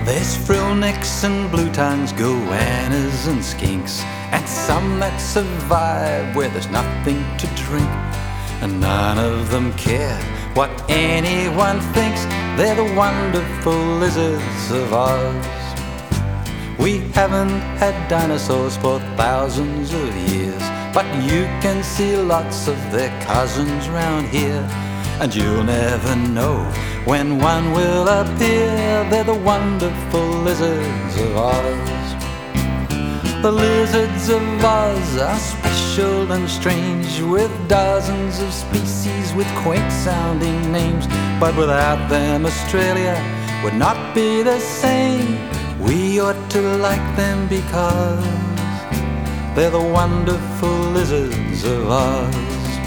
There's frillnecks and blue tongues, goannas and skinks, and some that survive where there's nothing to drink. And none of them care what anyone thinks. They're the wonderful lizards of Oz. We haven't had dinosaurs for thousands of years, but you can see lots of their cousins round here. And you'll never know when one will appear. They're the wonderful lizards of Oz. The lizards of Oz are special and strange, with dozens of species with quaint sounding names. But without them Australia would not be the same. We ought to like them because they're the wonderful lizards of Oz.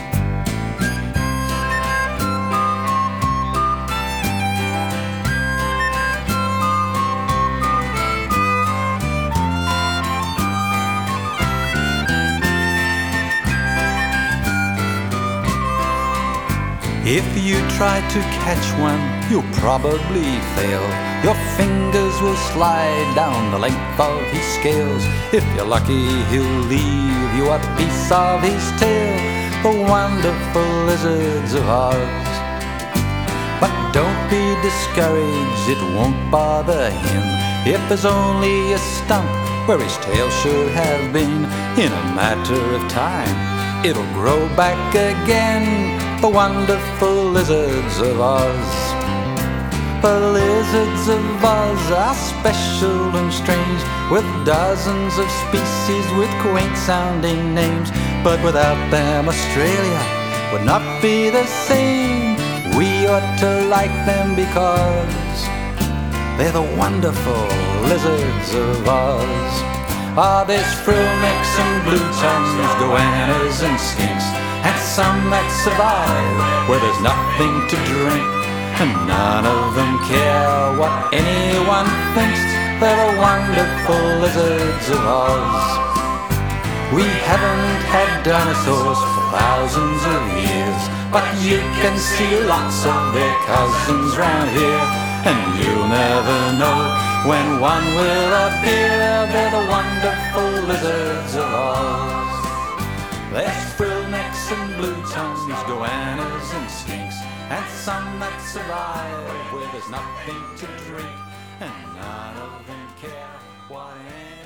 If you try to catch one, you'll probably fail. Your fingers will slide down the length of his scales. If you're lucky, he'll leave you a piece of his tail. The wonderful lizards of Oz. But don't be discouraged, it won't bother him if there's only a stump where his tail should have been. In a matter of time, it'll grow back again. The wonderful lizards of Oz. The lizards of Oz are special and strange, with dozens of species with quaint sounding names. But without them Australia would not be the same. We ought to like them because they're the wonderful lizards of Oz. Ah, there's frillnecks and blue tongues, goannas and skinks, and some that survive where there's nothing to drink. And none of them care what anyone thinks. They're the wonderful lizards of Oz. We haven't had dinosaurs for thousands of years, but you can see lots of their cousins round here. And you'll never know when one will appear. They're the wonderful lizards of Oz. There's frillnecks and blue tongues, goannas and skinks, and some that survive where there's nothing to drink. And none of them care what